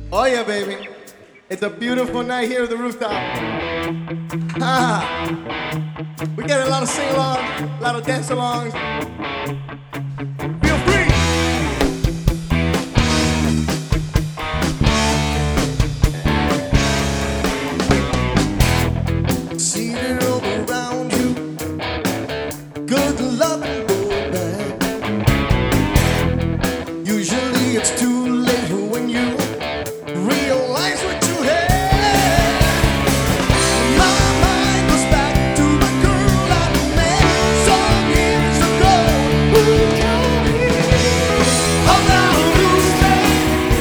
Oh yeah, baby. It's a beautiful night here at the rooftop. We get a lot of sing-alongs, a lot of dance-alongs. Feel free. See it all around you. Good loving go back. Usually it's too late when you realize what you had. My mind goes back to the girl I met some years ago. Who told me about losing?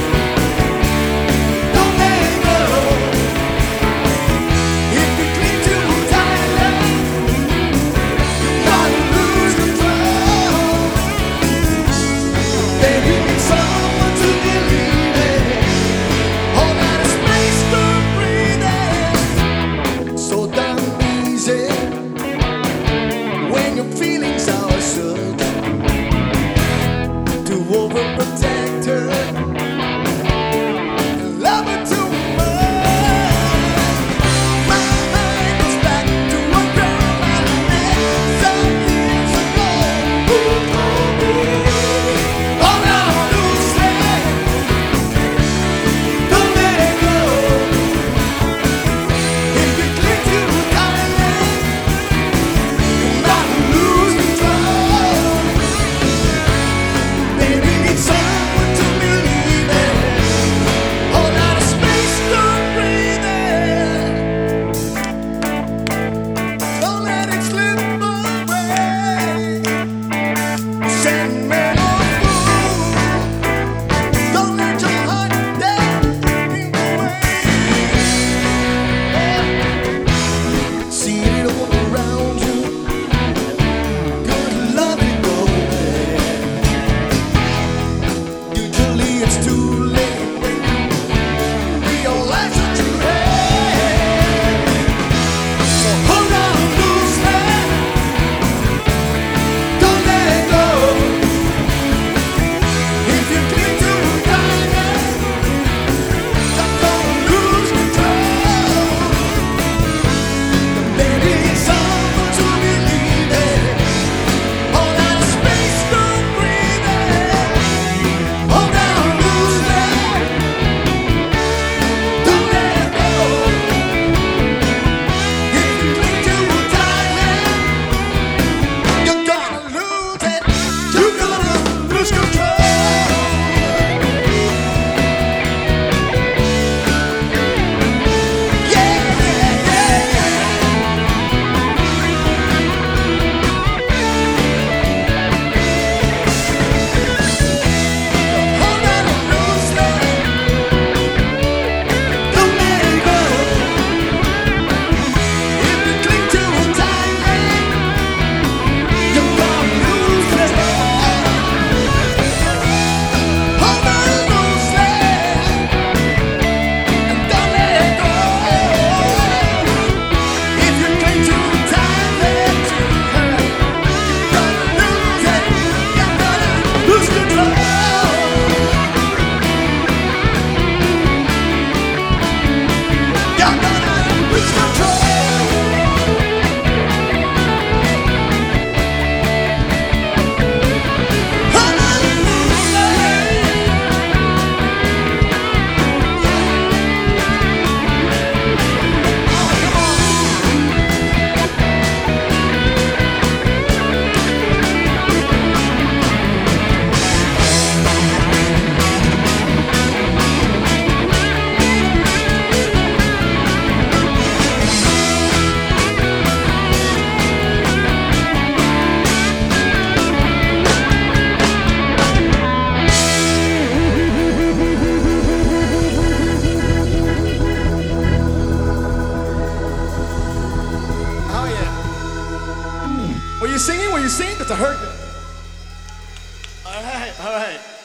Don't let go. If you cling too tightly, you gotta lose control. Baby, need someone to believe in. All that space to breathe in. So damn easy when your feelings are such to overprotect her, love her too much. My mind goes back to a girl I met some years ago. Who told me, oh now losing, don't let it go. If you cling too tightly, you gotta lose control. Baby, need someone to believe in. All out of space to breathe in. Don't let it slip away. Sentimental fool. Don't let your heart dance away. See it all around you. Good loving go back. Usually it's too late when you realize what you had. So hold on loosely. Don't let it go. If you cling too tightly, you're gonna lose control. Baby, it's someone to believe in. All out of space to breathe in. Hold on loosely. Don't let it go. If you cling too tightly, you're gonna lose it. You're gonna lose control. Yeah, yeah, yeah. Hold on loosely. Don't let it go. If you cling too tightly, you're gonna lose control. Hold on loosely. Don't let it go. If you cling too tightly to her, you're gonna lose it. You're gonna lose control. You're gonna lose control. Hold on loosely. Oh yeah. Were you singing? Were you singing? Because I heard you. All right, all right.